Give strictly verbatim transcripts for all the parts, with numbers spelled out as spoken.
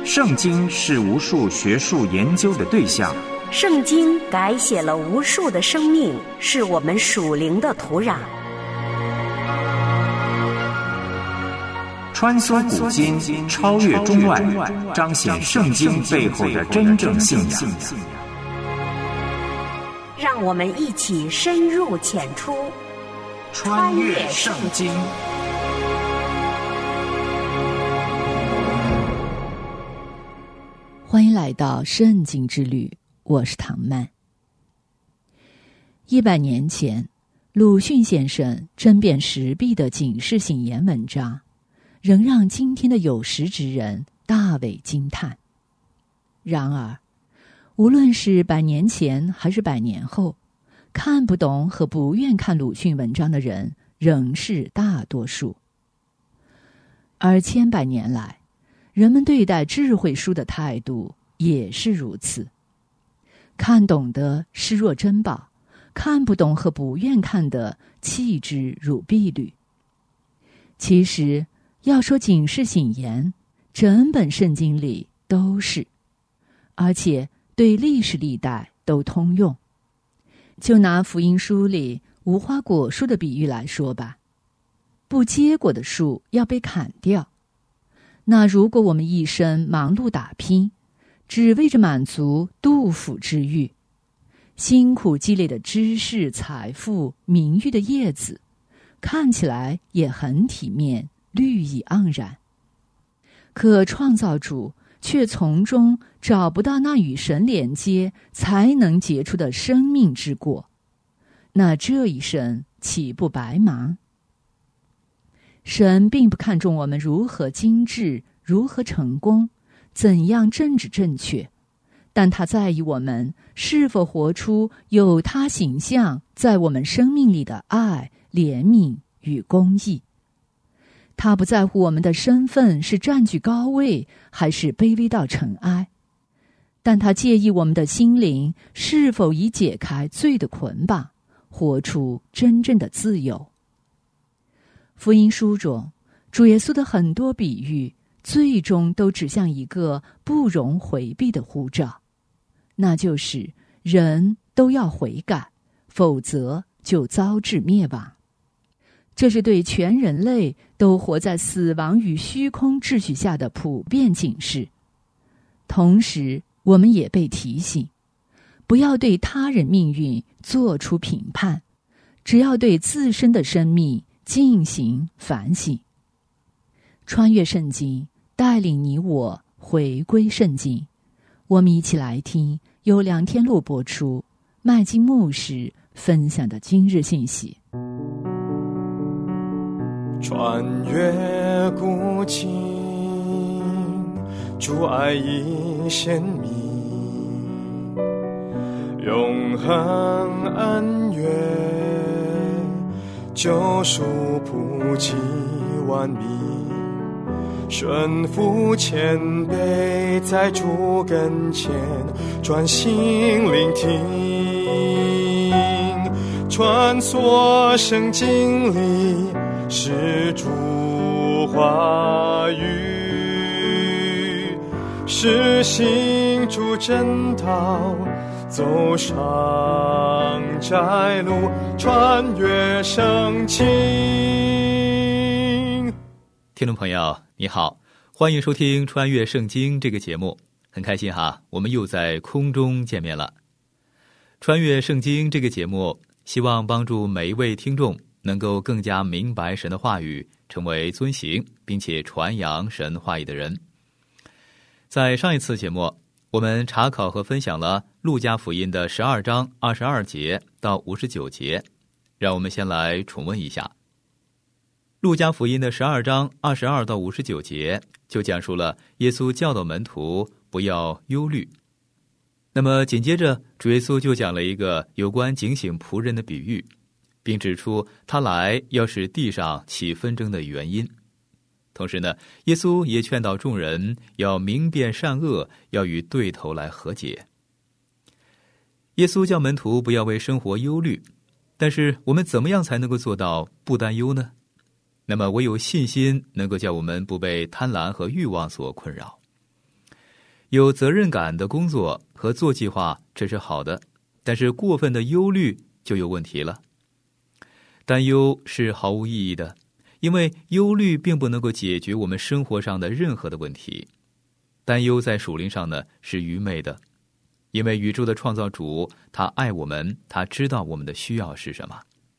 圣经是无数学术研究的对象， 圣经改写了无数的生命，是我们属灵的土壤。 穿梭古今，超越中外，彰显圣经背后的真正信仰。 让我们一起深入浅出， 穿越圣经。 欢迎来到圣经之旅，我是唐曼。一百年前，鲁迅先生针砭时弊的警示性言文章，仍让今天的有识之人大为惊叹。然而，无论是百年前还是百年后，看不懂和不愿看鲁迅文章的人仍是大多数。而千百年来，人们对待智慧书的态度也是如此，看懂的视若珍宝，看不懂和不愿看的弃之如敝履。其实要说警示性言，整本圣经里都是，而且对历史历代都通用。就拿福音书里无花果树的比喻来说吧，不结果的树要被砍掉。那如果我们一生忙碌打拼，只为着满足肚腹之欲，辛苦积累的知识、财富、名誉的叶子，看起来也很体面，绿意盎然。可创造主却从中找不到那与神连接才能结出的生命之果，那这一生岂不白忙？神并不看重我们如何精致，如何成功，怎样政治正确，但他在意我们是否活出有他形象在我们生命里的爱、怜悯与公义。他不在乎我们的身份是占据高位还是卑微到尘埃，但他介意我们的心灵是否已解开罪的捆绑，活出真正的自由。福音书中，主耶稣的很多比喻最终都指向一个不容回避的呼召，那就是人都要悔改，否则就遭致灭亡。这是对全人类都活在死亡与虚空秩序下的普遍警示。同时，我们也被提醒，不要对他人命运做出评判，只要对自身的生命进行反省。穿越圣经，带领你我回归圣经。我们一起来听由梁天禄播出，麦金牧师分享的今日信息。 穿越古今，主爱已显明，永恒恩怨，救赎普及万民，顺服谦卑，在主跟前专心聆听，穿梭圣经里是主话语，是行主真道，走上窄路，穿越圣经。 听众朋友你好，欢迎收听《穿越圣经》这个节目，很开心哈，我们又在空中见面了。穿越圣经这个节目希望帮助每一位听众能够更加明白神的话语，成为遵行并且传扬神话语的人。在上一次节目，我们查考和分享了路加福音的十二章二十二节到五十九节，让我们先来重温一下。路加福音的十二章二十二到五十九节就讲述了耶稣教导门徒不要忧虑。那么紧接着主耶稣就讲了一个有关警醒仆人的比喻，并指出他来要使地上起纷争的原因。同时呢，耶稣也劝导众人要明辨善恶，要与对头来和解。耶稣叫门徒不要为生活忧虑，但是我们怎么样才能够做到不担忧呢？那么唯有信心能够叫我们不被贪婪和欲望所困扰。 有责任感的工作和做计划，这是好的，但是过分的忧虑就有问题了。担忧是毫无意义的，因为忧虑并不能够解决我们生活上的任何的问题。担忧在属灵上呢是愚昧的，因为宇宙的创造主他爱我们，他知道我们的需要是什么。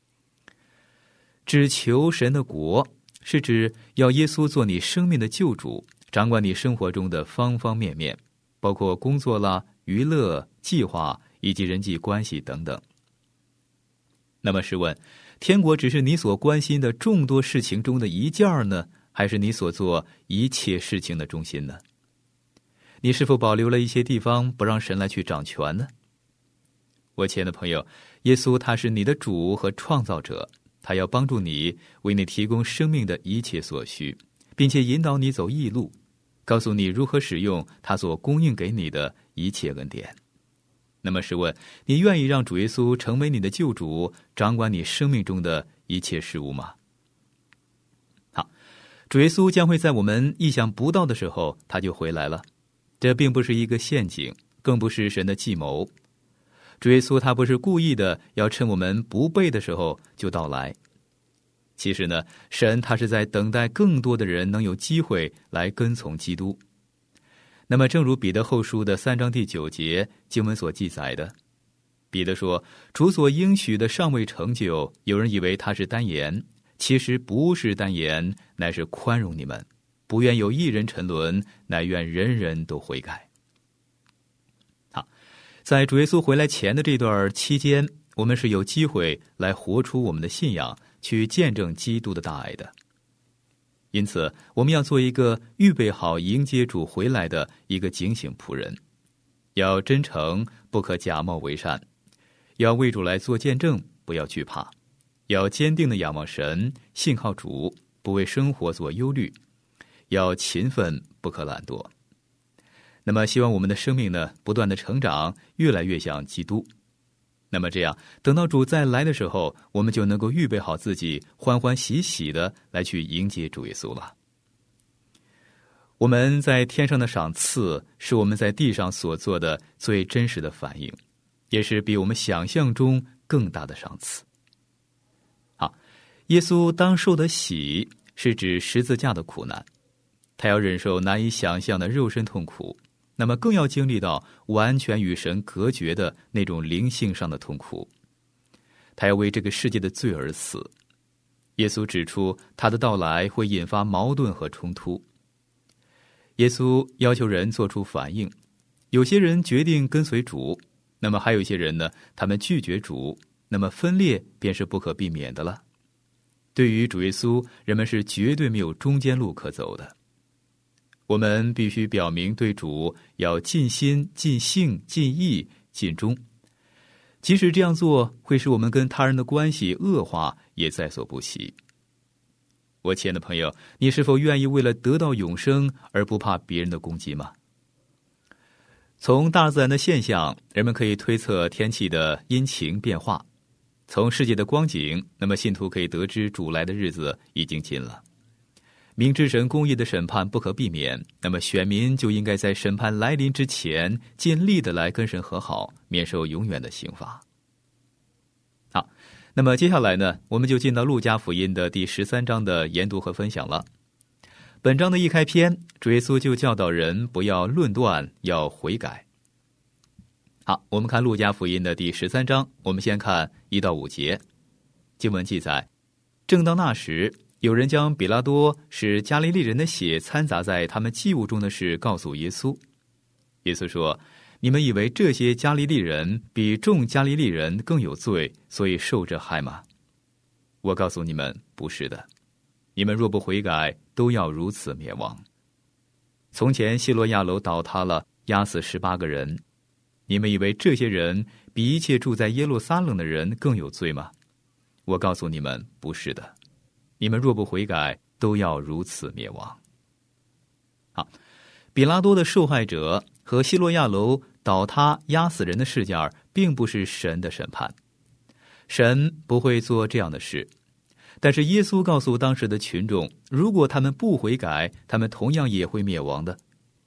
只求神的国，是指要耶稣做你生命的救主，掌管你生活中的方方面面，包括工作啦、娱乐、计划以及人际关系等等。那么试问，天国只是你所关心的众多事情中的一件呢，还是你所做一切事情的中心呢？你是否保留了一些地方不让神来去掌权呢？我亲爱的朋友，耶稣他是你的主和创造者，他要帮助你，为你提供生命的一切所需，并且引导你走义路，告诉你如何使用他所供应给你的一切恩典。那么试问，你愿意让主耶稣成为你的救主，掌管你生命中的一切事物吗？好，主耶稣将会在我们意想不到的时候他就回来了，这并不是一个陷阱，更不是神的计谋。主耶稣他不是故意的要趁我们不备的时候就到来。其实呢，神他是在等待更多的人能有机会来跟从基督。那么正如彼得后书的三章第九节经文所记载的，彼得说，主所应许的尚未成就，有人以为他是单言，其实不是单言，乃是宽容你们，不愿有一人沉沦，乃愿人人都悔改。好，在主耶稣回来前的这段期间，我们是有机会来活出我们的信仰，去见证基督的大爱的。因此我们要做一个预备好迎接主回来的一个警醒仆人，要真诚，不可假冒为善，要为主来做见证，不要惧怕，要坚定地仰望神，信靠主，不为生活所忧虑，要勤奋，不可懒惰。那么希望我们的生命呢，不断的成长，越来越像基督。那么这样，等到主再来的时候，我们就能够预备好自己，欢欢喜喜的来去迎接主耶稣了。我们在天上的赏赐，是我们在地上所做的最真实的反应，也是比我们想象中更大的赏赐。好，耶稣当受的喜，是指十字架的苦难，他要忍受难以想象的肉身痛苦，那么更要经历到完全与神隔绝的那种灵性上的痛苦。他要为这个世界的罪而死。耶稣指出，他的到来会引发矛盾和冲突。耶稣要求人做出反应，有些人决定跟随主，那么还有一些人呢，他们拒绝主，那么分裂便是不可避免的了。对于主耶稣，人们是绝对没有中间路可走的。我们必须表明对主要尽心、尽性、尽意、尽忠，即使这样做会使我们跟他人的关系恶化，也在所不惜。我亲爱的朋友，你是否愿意为了得到永生而不怕别人的攻击吗？从大自然的现象，人们可以推测天气的阴晴变化；从世界的光景，那么信徒可以得知主来的日子已经近了。明知神公义的审判不可避免，那么选民就应该在审判来临之前尽力的来跟神和好，免受永远的刑罚。好，那么接下来呢，我们就进到路加福音的第十三章的研读和分享了。本章的一开篇，主耶稣就教导人不要论断，要悔改。好，我们看路加福音的第十三章，我们先看一到五节。经文记载，正当那时，有人将比拉多使加利利人的血掺杂在他们祭物中的事告诉耶稣。耶稣说，你们以为这些加利利人比众加利利人更有罪，所以受这害吗？我告诉你们，不是的。你们若不悔改，都要如此灭亡。从前希罗亚楼倒塌了，压死十八个人。你们以为这些人比一切住在耶路撒冷的人更有罪吗？我告诉你们，不是的。你们若不悔改，都要如此灭亡。好，比拉多的受害者和希罗亚楼倒塌压死人的事件，并不是神的审判，神不会做这样的事。但是耶稣告诉当时的群众，如果他们不悔改，他们同样也会灭亡的。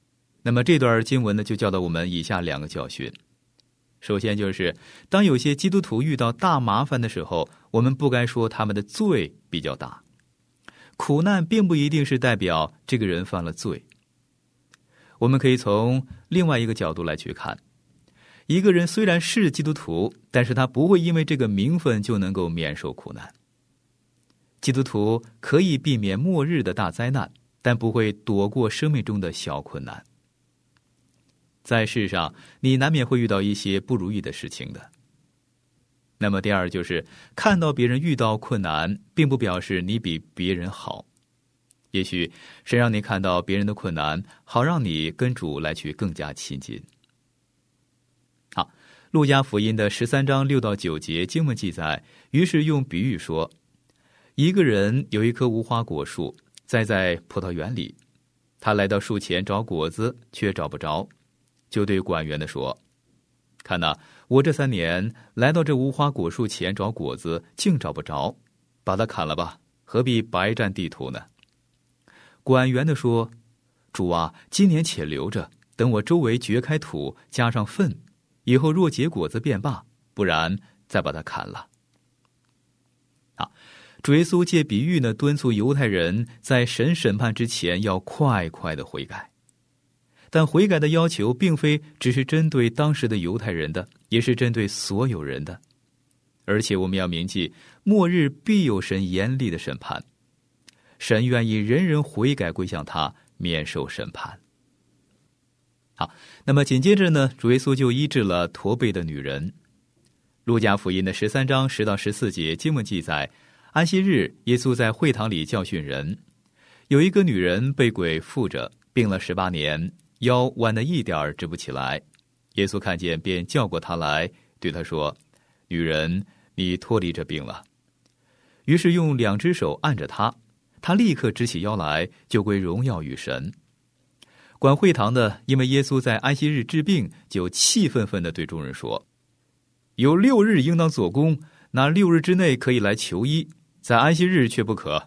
那么这段经文呢，就教导我们以下两个教训。首先就是当有些基督徒遇到大麻烦的时候，我们不该说他们的罪比较大。苦难并不一定是代表这个人犯了罪。我们可以从另外一个角度来去看，一个人虽然是基督徒，但是他不会因为这个名分就能够免受苦难。基督徒可以避免末日的大灾难，但不会躲过生命中的小困难。在世上，你难免会遇到一些不如意的事情的。那么第二就是看到别人遇到困难，并不表示你比别人好。也许神让你看到别人的困难，好让你跟主来去更加亲近。好，路加福音的十三章六到九节经文记载，于是用比喻说，一个人有一棵无花果树栽在葡萄园里，他来到树前找果子，却找不着，就对管园的说，看哪，我这三年来到这无花果树前找果子，竟找不着，把它砍了吧，何必白占地土呢？管园的说，主啊，今年且留着，等我周围掘开土，加上粪，以后若结果子便罢，不然再把它砍了。啊，主耶稣借比喻呢，敦促犹太人在神审判之前要快快的悔改。但悔改的要求并非只是针对当时的犹太人的，也是针对所有人的。而且我们要铭记，末日必有神严厉的审判，神愿意人人悔改归向他，免受审判。好，那么紧接着呢，主耶稣就医治了驼背的女人。路加福音的十三章十到十四节经文记载，安息日耶稣在会堂里教训人，有一个女人被鬼附着，病了十八年，腰弯得一点儿直不起来。耶稣看见，便叫过她来，对她说，女人，你脱离这病了。于是用两只手按着她，她立刻直起腰来，就归荣耀与神。管会堂的因为耶稣在安息日治病，就气愤愤地对众人说，有六日应当做工，那六日之内可以来求医，在安息日却不可。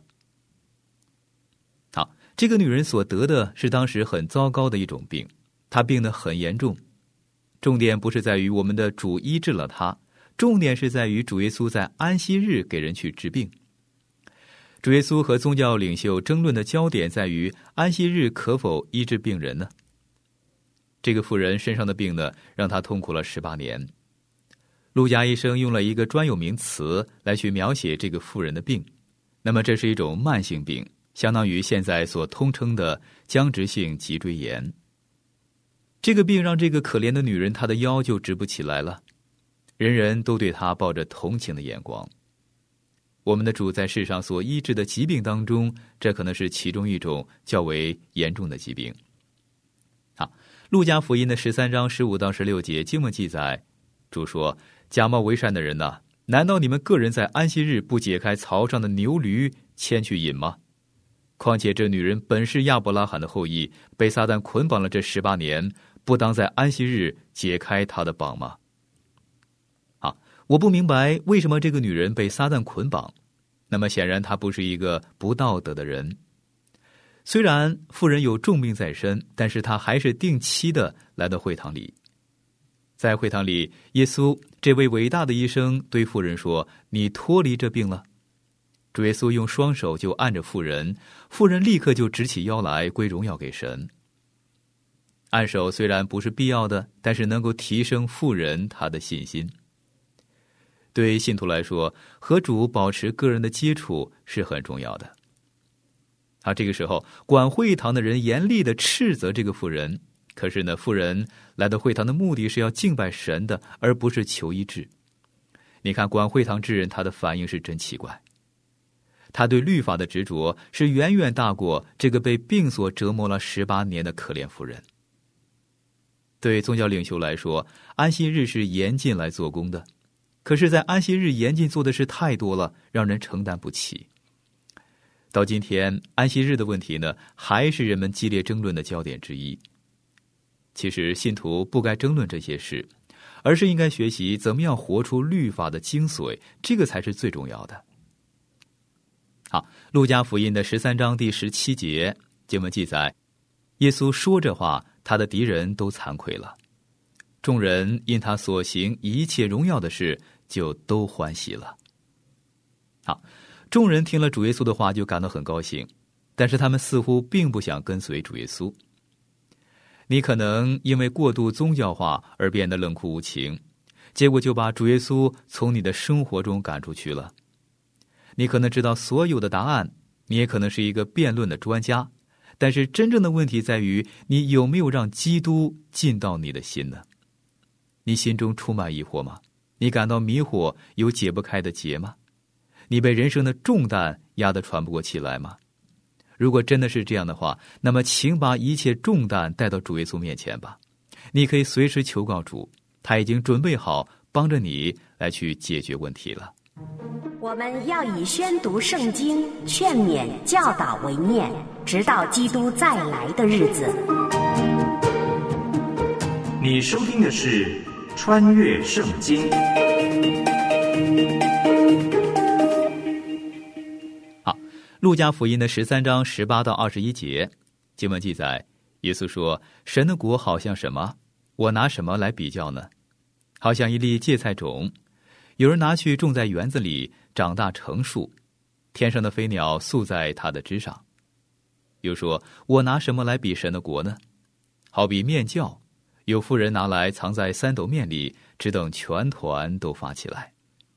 好，这个女人所得的是当时很糟糕的一种病，她病得很严重。重点不是在于我们的主医治了她，重点是在于主耶稣在安息日给人去治病。主耶稣和宗教领袖争论的焦点在于安息日可否医治病人呢？这个妇人身上的病呢，让她痛苦了十八年。路加医生用了一个专有名词来去描写这个妇人的病，那么这是一种慢性病，相当于现在所通称的僵直性脊椎炎。这个病让这个可怜的女人，她的腰就直不起来了，人人都对她抱着同情的眼光。我们的主在世上所医治的疾病当中，这可能是其中一种较为严重的疾病。好，路加福音的十三章十五到十六节经文记载，主说，假冒为善的人哪，难道你们个人在安息日不解开槽上的牛驴牵去饮吗？况且这女人本是亚伯拉罕的后裔，被撒旦捆绑了这十八年，不当在安息日解开她的绑吗？啊，我不明白为什么这个女人被撒旦捆绑。那么显然她不是一个不道德的人。虽然妇人有重病在身，但是她还是定期的来到会堂里。在会堂里，耶稣这位伟大的医生对妇人说，你脱离这病了。主耶稣用双手就按着妇人，妇人立刻就直起腰来，归荣耀给神。按手虽然不是必要的，但是能够提升妇人她的信心。对信徒来说，和主保持个人的接触是很重要的。啊，这个时候管会堂的人严厉地斥责这个妇人，可是呢，妇人来到会堂的目的是要敬拜神的，而不是求医治。你看管会堂之人，他的反应是真奇怪。他对律法的执着是远远大过这个被病所折磨了十八年的可怜妇人。对宗教领袖来说，安息日是严禁来做工的，可是在安息日严禁做的事太多了，让人承担不起。到今天，安息日的问题呢，还是人们激烈争论的焦点之一。其实信徒不该争论这些事，而是应该学习怎么样活出律法的精髓，这个才是最重要的。好，路加福音的十三章第十七节经文记载，耶稣说这话， 他的敌人都惭愧了。众人因他所行一切荣耀的事，就都欢喜了。好，众人听了主耶稣的话就感到很高兴，但是他们似乎并不想跟随主耶稣。你可能因为过度宗教化而变得冷酷无情，结果就把主耶稣从你的生活中赶出去了。你可能知道所有的答案，你也可能是一个辩论的专家，但是真正的问题在于，你有没有让基督进到你的心呢？你心中充满疑惑吗？你感到迷惑，有解不开的结吗？你被人生的重担压得喘不过气来吗？如果真的是这样的话，那么请把一切重担带到主耶稣面前吧。你可以随时求告主，他已经准备好帮着你来去解决问题了。 我们要以宣读圣经、劝勉、教导为念，直到基督再来的日子。 你收听的是穿越圣经。 好，路加福音的十三章十八到二十一节，经文记载，耶稣说：“神的国好像什么？我拿什么来比较呢？好像一粒芥菜种，有人拿去种在园子里，长大成树，天上的飞鸟宿在它的枝上。又说，我拿什么来比神的国呢？好比面酵，有妇人拿来藏在三斗面里，只等全团都发起来。”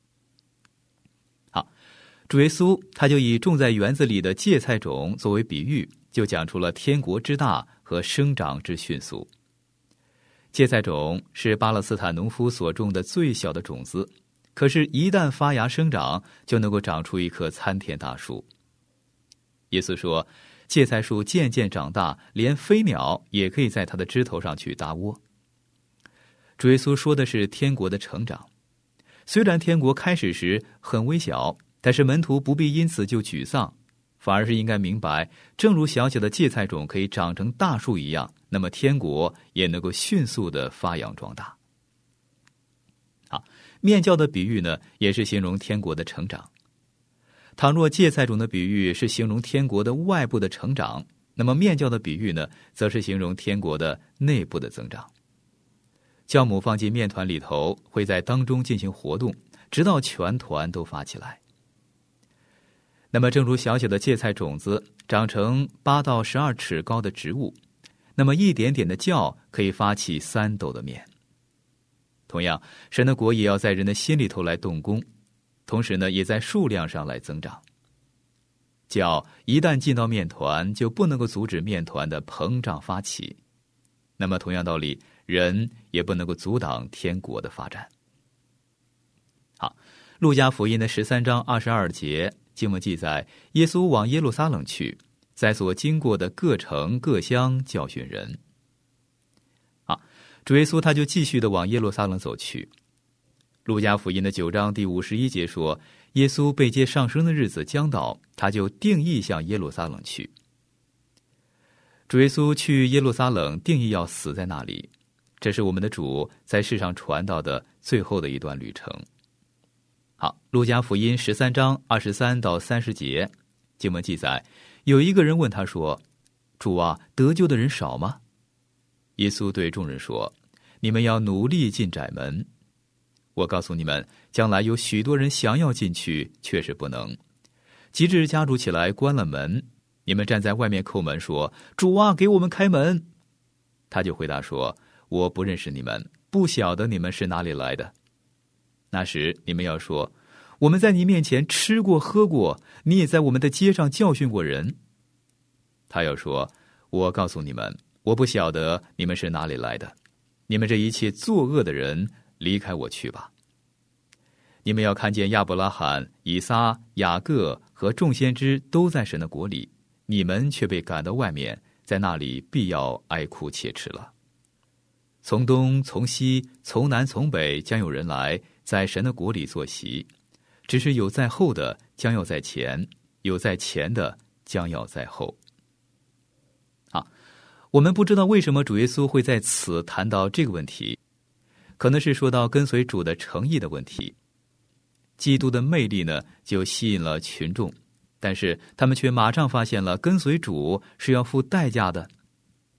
好，主耶稣他就以种在园子里的芥菜种作为比喻，就讲出了天国之大和生长之迅速。芥菜种是巴勒斯坦农夫所种的最小的种子，可是一旦发芽生长，就能够长出一棵参天大树。耶稣说，芥菜树渐渐长大，连飞鸟也可以在它的枝头上去搭窝。主耶稣说的是天国的成长。虽然天国开始时很微小，但是门徒不必因此就沮丧，反而是应该明白，正如小小的芥菜种可以长成大树一样，那么天国也能够迅速的发扬壮大。好，面酵的比喻呢，也是形容天国的成长。倘若芥菜种的比喻是形容天国的外部的成长，那么面酵的比喻呢，则是形容天国的内部的增长。酵母放进面团里头，会在当中进行活动，直到全团都发起来。那么正如小小的芥菜种子长成八到十二尺高的植物，那么一点点的酵可以发起三斗的面。同样，神的国也要在人的心里头来动工，同时呢，也在数量上来增长。酵一旦进到面团，就不能够阻止面团的膨胀发起。那么同样道理，人也不能够阻挡天国的发展。好，路加福音的十三章二十二节，经文记载，耶稣往耶路撒冷去，在所经过的各城各乡教训人。好，主耶稣他就继续的往耶路撒冷走去。路加福音的九章第五十一节说，耶稣被接上升的日子将到，他就定义向耶路撒冷去。主耶稣去耶路撒冷，定义要死在那里，这是我们的主在世上传道的最后的一段旅程。好，路加福音十三章二十三到三十节，经文记载，有一个人问他说，主啊，得救的人少吗？耶稣对众人说，你们要努力进窄门。我告诉你们，将来有许多人想要进去，却是不能。及至家主起来关了门，你们站在外面叩门说，主啊，给我们开门。他就回答说，我不认识你们，不晓得你们是哪里来的。那时你们要说，我们在你面前吃过喝过，你也在我们的街上教训过人。他要说，我告诉你们，我不晓得你们是哪里来的，你们这一切作恶的人，离开我去吧。你们要看见亚伯拉罕、以撒、雅各和众先知都在神的国里，你们却被赶到外面，在那里必要哀哭切齿了。从东从西从南从北将有人来，在神的国里坐席，只是有在后的将要在前，有在前的将要在后。啊，我们不知道为什么主耶稣会在此谈到这个问题，可能是说到跟随主的诚意的问题。基督的魅力呢，就吸引了群众，但是他们却马上发现了跟随主是要付代价的。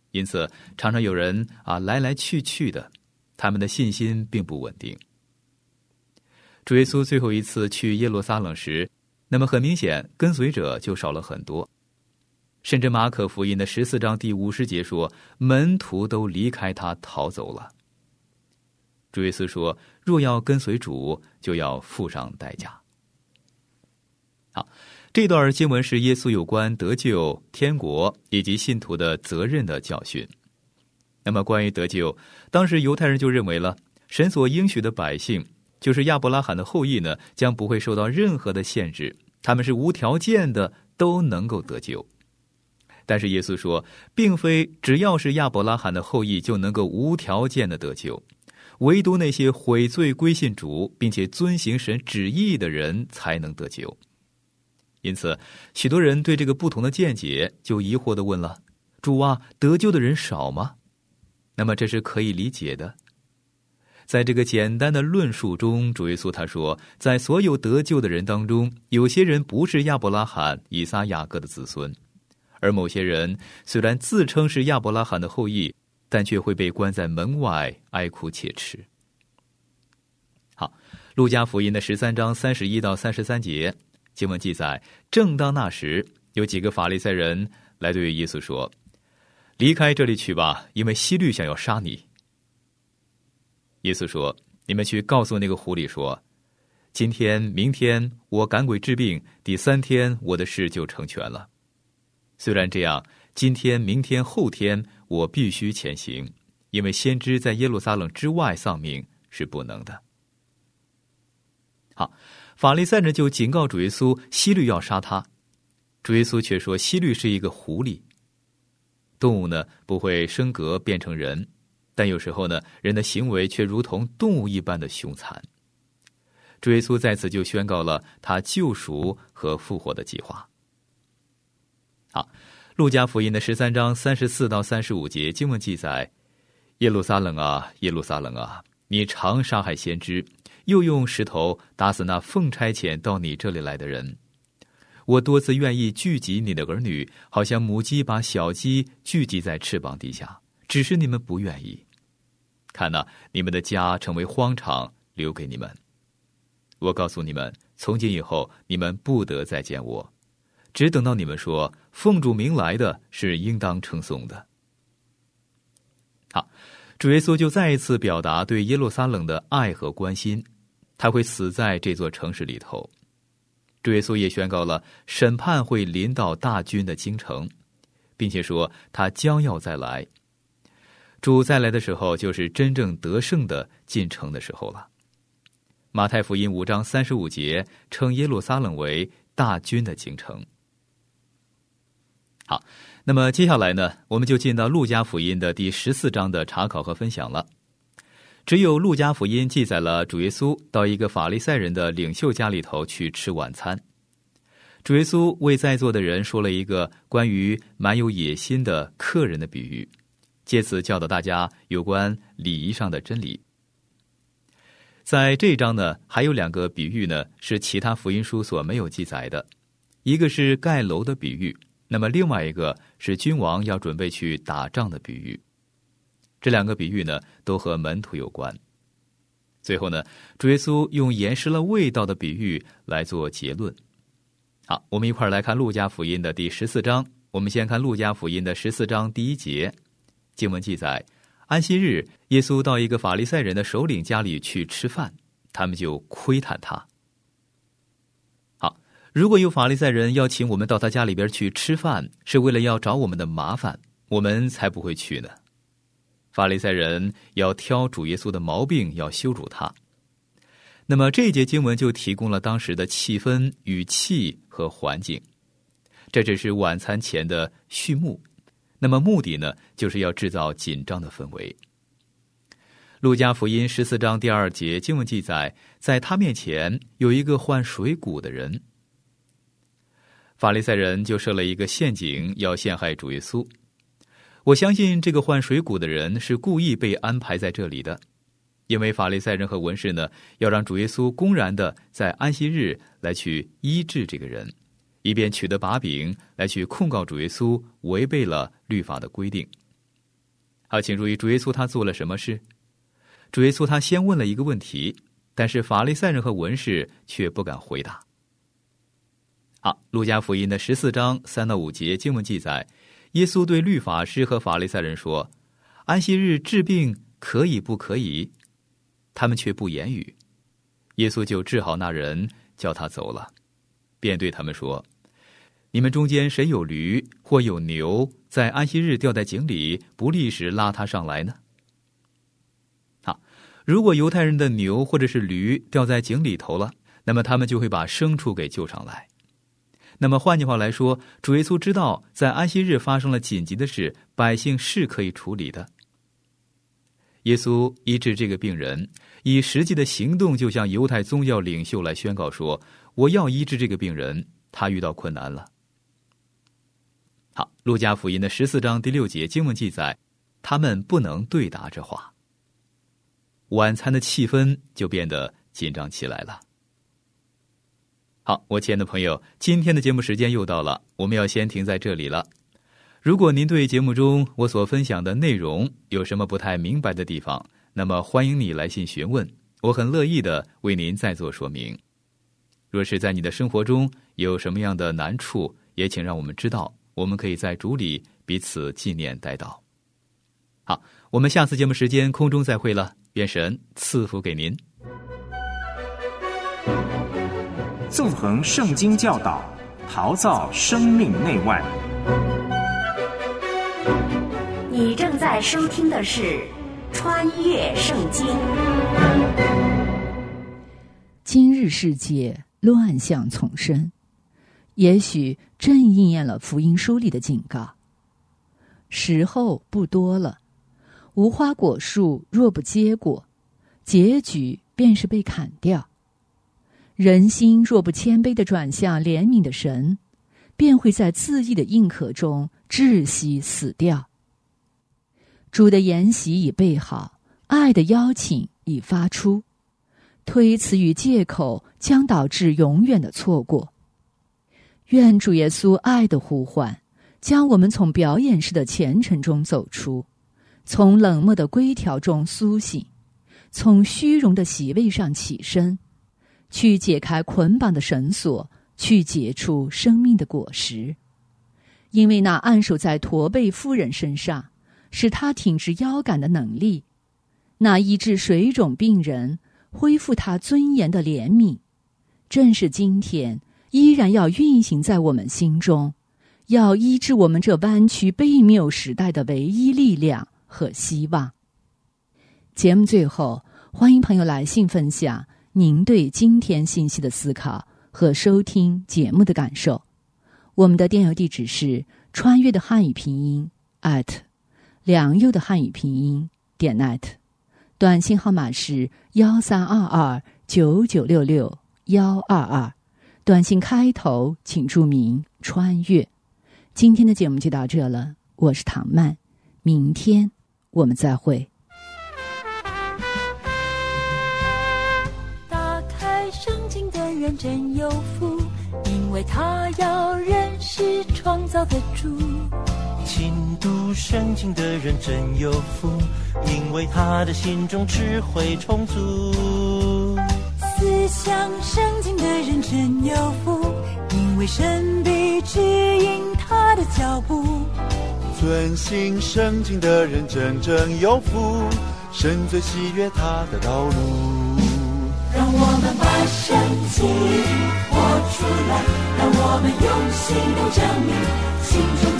因此常常有人啊来来去去的，他们的信心并不稳定。主耶稣最后一次去耶路撒冷时，那么很明显跟随者就少了很多，甚至马可福音的十四章第五十节说，门徒都离开他逃走了。主耶稣说，若要跟随主，就要付上代价。好，这段经文是耶稣有关得救、天国以及信徒的责任的教训。那么关于得救，当时犹太人就认为了，神所应许的百姓，就是亚伯拉罕的后裔呢，将不会受到任何的限制，他们是无条件的都能够得救。但是耶稣说，并非只要是亚伯拉罕的后裔就能够无条件的得救，唯独那些悔罪归信主并且遵行神旨意的人才能得救。因此许多人对这个不同的见解就疑惑地问了，主啊，得救的人少吗？那么这是可以理解的。在这个简单的论述中，主耶稣他说，在所有得救的人当中，有些人不是亚伯拉罕、以撒、雅各的子孙，而某些人虽然自称是亚伯拉罕的后裔，但却会被关在门外哀哭切齿。好，路加福音的十三章三十一到三十三节经文记载，正当那时，有几个法利赛人来对耶稣说，离开这里去吧，因为希律想要杀你。耶稣说，你们去告诉那个狐狸说，今天明天我赶鬼治病，第三天我的事就成全了。虽然这样，今天明天后天我必须前行，因为先知在耶路撒冷之外丧命是不能的。好，法利赛人就警告主耶稣，希律要杀他。主耶稣却说，希律是一个狐狸。动物呢，不会升格变成人，但有时候呢，人的行为却如同动物一般的凶残。主耶稣在此就宣告了他救赎和复活的计划。好，路加福音的十三章三十四到三十五节经文记载，耶路撒冷啊，耶路撒冷啊，你常杀害先知，又用石头打死那奉差遣到你这里来的人。我多次愿意聚集你的儿女，好像母鸡把小鸡聚集在翅膀底下，只是你们不愿意。看哪，你们的家成为荒场，留给你们。我告诉你们，从今以后你们不得再见我，只等到你们说，奉主名来的是应当称颂的。好，主耶稣就再一次表达对耶路撒冷的爱和关心，他会死在这座城市里头。主耶稣也宣告了审判会临到大军的京城，并且说他将要再来。主再来的时候，就是真正得胜的进城的时候了。马太福音五章三十五节称耶路撒冷为大军的京城。好，那么接下来呢，我们就进到路加福音的第十四章的查考和分享了。只有路加福音记载了主耶稣到一个法利赛人的领袖家里头去吃晚餐。主耶稣为在座的人说了一个关于蛮有野心的客人的比喻，借此教导大家有关礼仪上的真理。在这一章呢，还有两个比喻呢，是其他福音书所没有记载的。一个是盖楼的比喻，那么另外一个是君王要准备去打仗的比喻。这两个比喻呢，都和门徒有关。最后呢，主耶稣用盐失了味道的比喻来做结论。好，我们一块儿来看路加福音的第十四章。我们先看路加福音的十四章第一节，经文记载，安息日，耶稣到一个法利赛人的首领家里去吃饭，他们就窥探他。好，如果有法利赛人要请我们到他家里边去吃饭，是为了要找我们的麻烦，我们才不会去呢。法利赛人要挑主耶稣的毛病，要羞辱他。那么这一节经文就提供了当时的气氛、语气和环境。这只是晚餐前的序幕，那么目的呢，就是要制造紧张的氛围。路加福音十四章第二节经文记载，在他面前有一个患水蛊的人。法利赛人就设了一个陷阱，要陷害主耶稣。我相信这个患水蛊的人是故意被安排在这里的，因为法利赛人和文士呢，要让主耶稣公然的在安息日来去医治这个人，以便取得把柄来去控告主耶稣违背了律法的规定。 好，请注意，主耶稣他做了什么事？主耶稣他先问了一个问题，但是法利赛人和文士却不敢回答。好，路加福音的十四章三到五节经文记载，耶稣对律法师和法利赛人说：安息日治病可以不可以？他们却不言语。耶稣就治好那人，叫他走了，便对他们说：你们中间谁有驴或有牛，在安息日掉在井里，不立时拉他上来呢？好，如果犹太人的牛或者是驴掉在井里头了，那么他们就会把牲畜给救上来。那么换句话来说，主耶稣知道在安息日发生了紧急的事，百姓是可以处理的。耶稣医治这个病人，以实际的行动就向犹太宗教领袖来宣告说：我要医治这个病人，他遇到困难了。好，路加福音的十四章第六节经文记载，他们不能对答这话。晚餐的气氛就变得紧张起来了。好，我亲爱的朋友，今天的节目时间又到了，我们要先停在这里了。如果您对节目中我所分享的内容有什么不太明白的地方，那么欢迎你来信询问，我很乐意的为您再做说明。若是在你的生活中有什么样的难处，也请让我们知道，我们可以在主里彼此纪念代祷。好，我们下次节目时间空中再会了，愿神赐福给您。 纵横圣经教导，陶造生命内外。 你正在收听的是《穿越圣经》。 今日世界乱象丛生，也许正应验了福音书里的警告：时候不多了，无花果树若不结果，结局便是被砍掉。人心若不谦卑地转向怜悯的神，便会在自义的硬壳中窒息死掉。主的筵席已备好，爱的邀请已发出，推辞与借口将导致永远的错过。愿主耶稣爱的呼唤将我们从表演式的虔诚中走出，从冷漠的规条中苏醒，从虚荣的席位上起身，去解开捆绑的绳索，去结出生命的果实。因为那按手在驼背妇人身上，使她挺直腰杆的能力；那医治水肿病人，恢复她尊严的怜悯，正是今天依然要运行在我们心中，要医治我们这弯曲悖谬时代的唯一力量和希望。节目最后，欢迎朋友来信分享您对今天信息的思考和收听节目的感受。我们的电邮地址是穿越的汉语拼音 at 良友的汉语拼音点 net， 短信号码是幺三二二九九六六幺二二，短信开头请注明穿越。今天的节目就到这了，我是唐曼，明天我们再会。 打开圣经的人真有福，因为他要认识创造的主。 勤读圣经的人真有福，因为他的心中智慧充足。 思想圣经的人真有福，因为神必指引他的脚步。 遵行圣经的人真正有福，神最喜悦他的道路。 让我们把圣经活出来，让我们用行动证明心中